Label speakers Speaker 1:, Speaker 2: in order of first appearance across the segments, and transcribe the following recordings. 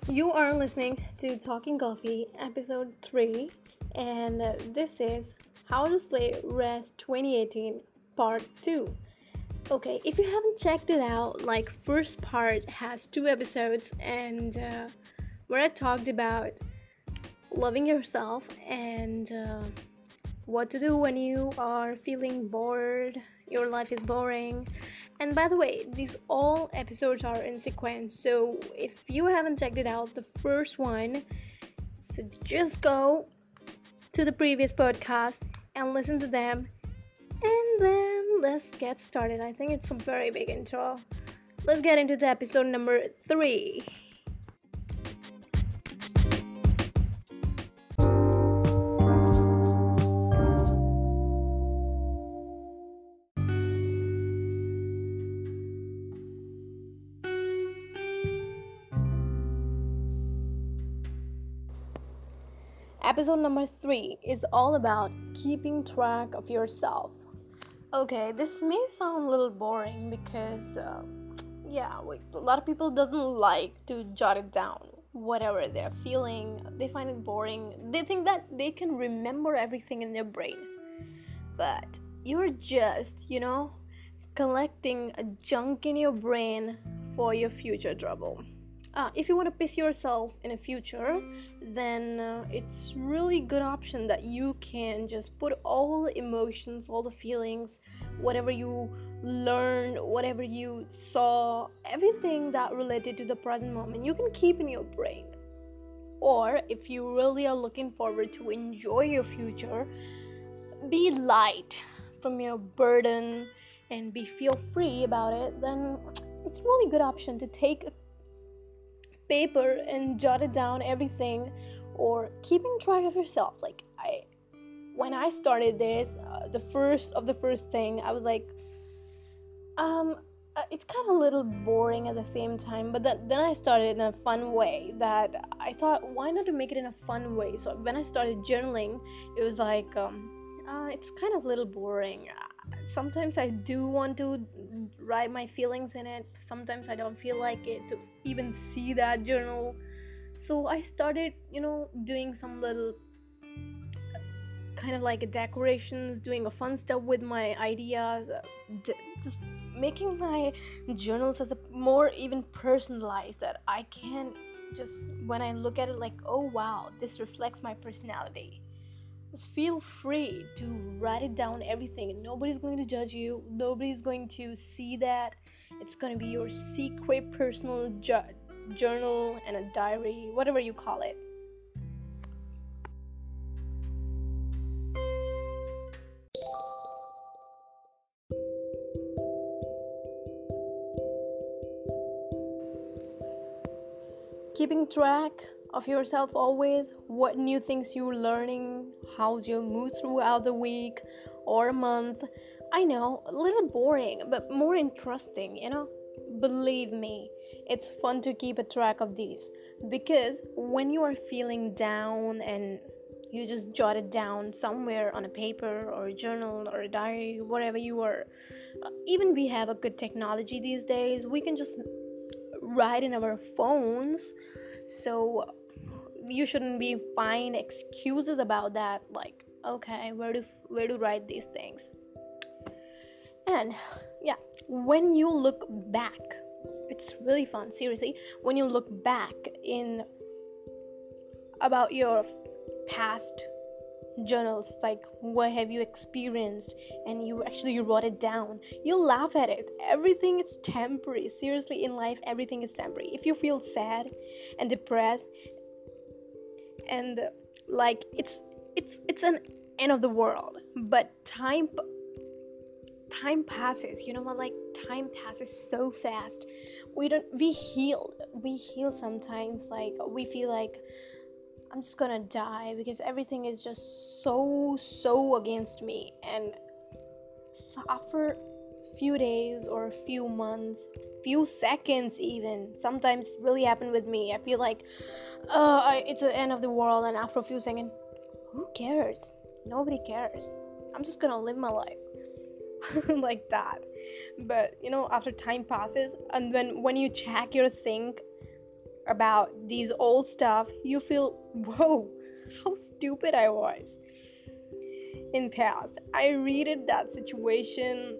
Speaker 1: You are listening to Talking Coffee, episode 3, and this is How to Slay Rest 2018, part 2. Okay, if you haven't checked it out, first part has 2 episodes, and where I talked about loving yourself and what to do when you are feeling bored, your life is boring. And by the way, these all episodes are in sequence, so if you haven't checked it out, the first one, so just go to the previous podcast and listen to them, and then let's get started. I think it's a very big intro. Let's get into the episode number 3. Episode number 3 is all about keeping track of yourself. Okay, this may sound a little boring because, a lot of people doesn't like to jot it down. Whatever they're feeling, they find it boring. They think that they can remember everything in their brain. But you're just, collecting a junk in your brain for your future trouble. If you want to piss yourself in the future, then it's really good option that you can just put all the emotions, all the feelings, whatever you learned, whatever you saw, everything that related to the present moment, you can keep in your brain. Or if you really are looking forward to enjoy your future, be light from your burden and feel free about it, then it's a really good option to take paper and jot it down everything, or keeping track of yourself. When I started this, the first thing I was like, it's kind of a little boring at the same time, but then I started in a fun way that I thought, why not to make it in a fun way? So when I started journaling, it was like, it's kind of a little boring. Sometimes I do want to write my feelings in it. Sometimes I don't feel like it to even see that journal. So I started, doing some little kind of like a decorations, doing a fun stuff with my ideas, just making my journals as a more even personalized, that I can just, when I look at it, like, oh wow, this reflects my personality. Just feel free to write it down, everything. Nobody's going to judge you, nobody's going to see that. It's going to be your secret personal journal and a diary, whatever you call it. Keeping track of yourself always, what new things you're learning, how's your mood throughout the week or a month. I know, a little boring, but more interesting. Believe me, it's fun to keep a track of these, because when you are feeling down and you just jot it down somewhere on a paper or a journal or a diary, whatever you are. Even we have a good technology these days, we can just write in our phones. So you shouldn't be find excuses about that, like, okay, where to write these things. And yeah, when you look back, it's really fun, seriously. When you look back in about your past journals, like what have you experienced, and you actually wrote it down, you laugh at it. Everything is temporary. Seriously, in life everything is temporary. If you feel sad and depressed, and like it's an end of the world, but time passes, you know what, like, time passes so fast. We heal sometimes, like we feel like I'm just gonna die because everything is just so against me. And after few days or a few months, few seconds even, sometimes really happen with me. I feel like it's the end of the world, and after a few seconds, who cares? Nobody cares. I'm just gonna live my life. Like that. But after time passes, and when you check your think, about these old stuff, you feel, whoa, how stupid I was in past. I readed that situation,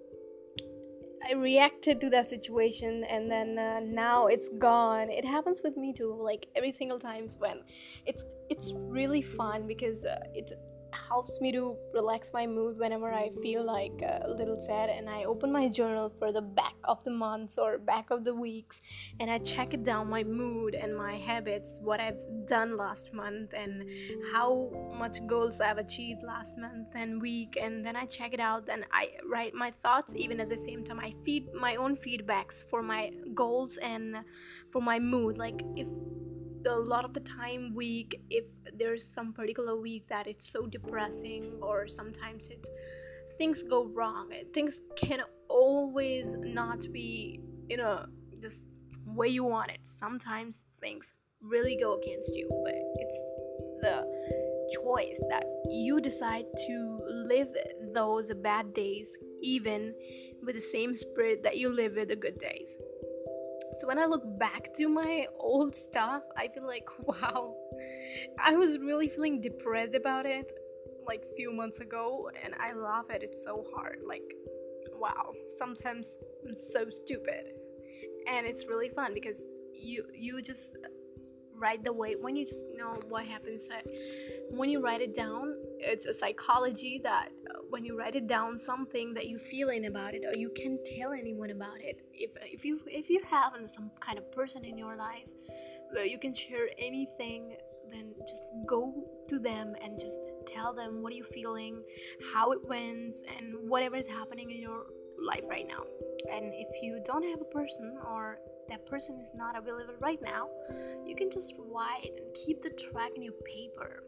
Speaker 1: I reacted to that situation, and then now it's gone. It happens with me too, like every single times when it's really fun because it helps me to relax my mood whenever I feel like a little sad, and I open my journal for the back of the months or back of the weeks, and I check it down my mood and my habits, what I've done last month, and how much goals I've achieved last month and week, and then I check it out. Then I write my thoughts. Even at the same time, I feed my own feedbacks for my goals and for my mood. Like if a lot of the time week, if there's some particular week that it's so depressing, or sometimes it's things go wrong, things can always not be just way you want it. Sometimes things really go against you, but it's the choice that you decide to live those bad days even with the same spirit that you live with the good days. So when I look back to my old stuff, I feel like, wow, I was really feeling depressed about it like few months ago, and I laugh at it so hard. Like, wow, sometimes I'm so stupid. And it's really fun because you just write the way when you just know what happens. When you write it down, it's a psychology that when you write it down, something that you feeling about it, or you can tell anyone about it. If you have some kind of person in your life where you can share anything, then just go to them and just tell them what are you feeling, how it went, and whatever is happening in your life right now. And if you don't have a person, or that person is not available right now, you can just write and keep the track in your paper.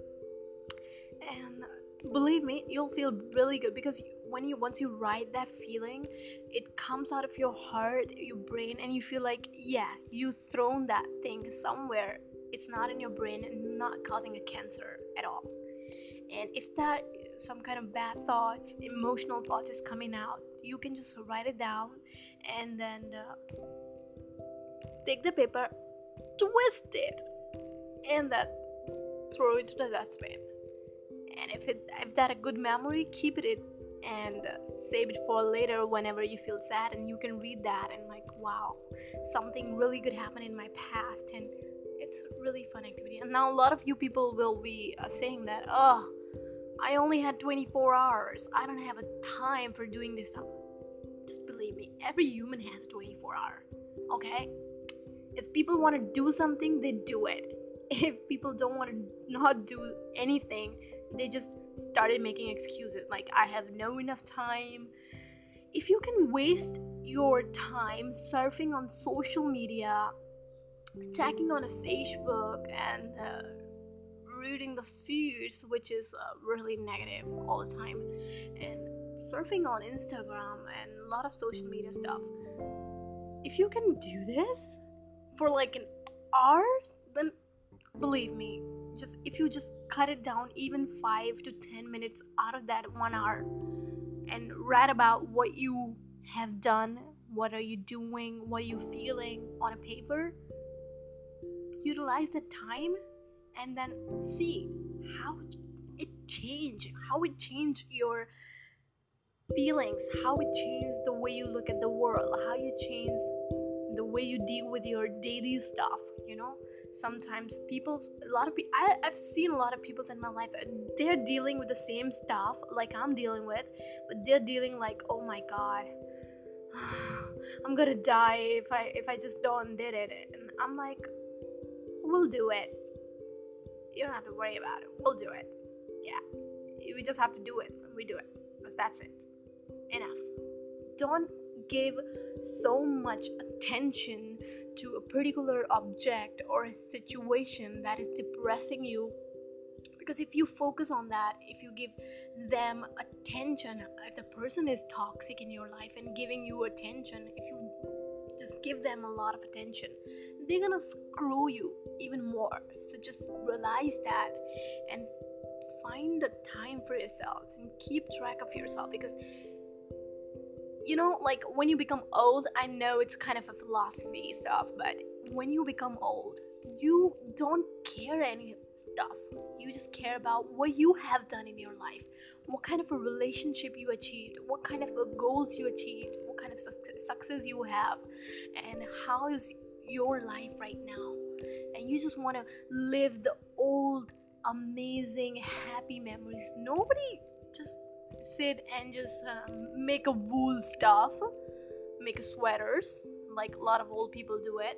Speaker 1: And believe me, you'll feel really good because once you write that feeling, it comes out of your heart, your brain, and you feel like, yeah, you've thrown that thing somewhere. It's not in your brain and not causing a cancer at all. And if that some kind of bad thoughts, emotional thought is coming out, you can just write it down, and then take the paper, twist it, and then throw it to the dustbin. And if that a good memory, keep it and save it for later whenever you feel sad, and you can read that and like, wow, something really good happened in my past. And it's a really fun activity. And now a lot of you people will be saying that, oh, I only had 24 hours, I don't have a time for doing this stuff. Just believe me, every human has 24 hours. Okay, if people want to do something, they do it. If people don't want to not do anything, they just started making excuses like, I have no enough time. If you can waste your time surfing on social media, checking on a Facebook, and reading the feeds, which is really negative all the time, and surfing on Instagram and a lot of social media stuff, if you can do this for like an hour, then believe me, just if you just cut it down even 5 to 10 minutes out of that 1 hour, and write about what you have done, what are you doing, what are you feeling on a paper, utilize the time, and then see how it changed your feelings, how it changed the way you look at the world, how you change the way you deal with your daily stuff. Sometimes I've seen a lot of people in my life, they're dealing with the same stuff like I'm dealing with, but they're dealing like, oh my god, I'm gonna die if I just don't did it. And I'm like, we'll do it, you don't have to worry about it, we'll do it. Yeah, we just have to do it, and we do it. But that's it. Enough. Don't give so much attention to a particular object or a situation that is depressing you, because if you focus on that, if you give them attention, if the person is toxic in your life and giving you attention, if you just give them a lot of attention, they're gonna screw you even more. So just realize that and find the time for yourselves and keep track of yourself, because like when you become old, I know it's kind of a philosophy stuff, but when you become old, you don't care any stuff. You just care about what you have done in your life, what kind of a relationship you achieved, what kind of goals you achieved, what kind of success you have, and how is your life right now. And you just want to live the old, amazing, happy memories. Nobody just sit and just make a wool stuff, make sweaters like a lot of old people do it,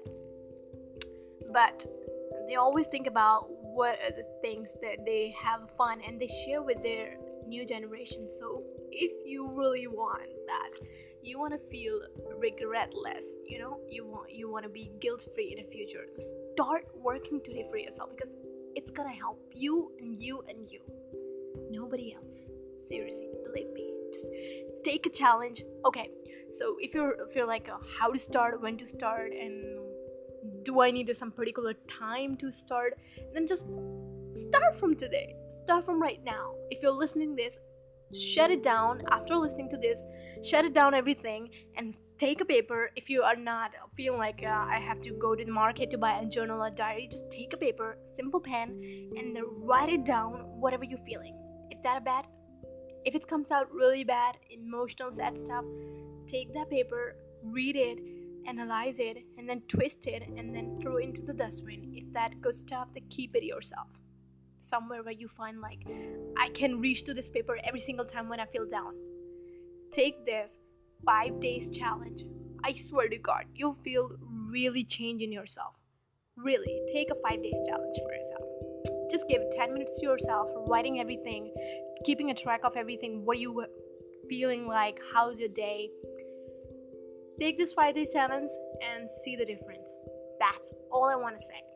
Speaker 1: but they always think about what are the things that they have fun and they share with their new generation. So if you really want that, you want to feel regretless, you want to be guilt free in the future, start working today for yourself, because it's gonna help you and you and you, nobody else. Seriously, believe me, just take a challenge. Okay, so if you're like how to start, when to start, and do I need some particular time to start, then just start from today, start from right now. If you're listening this, shut it down. After listening to this, shut it down everything and take a paper. If you are not feeling like I have to go to the market to buy a journal or diary, just take a paper, simple pen, and then write it down, whatever you're feeling. If that bad, if it comes out really bad, emotional, sad stuff, take that paper, read it, analyze it, and then twist it, and then throw it into the dustbin. If that good stuff, then keep it yourself, somewhere where you find like, I can reach to this paper every single time when I feel down. Take this 5 days challenge. I swear to God, you'll feel really change in yourself. Really, take a 5 days challenge for yourself. Just give 10 minutes to yourself, writing everything, keeping a track of everything. What are you feeling like? How's your day? Take this 5 day challenge and see the difference. That's all I want to say.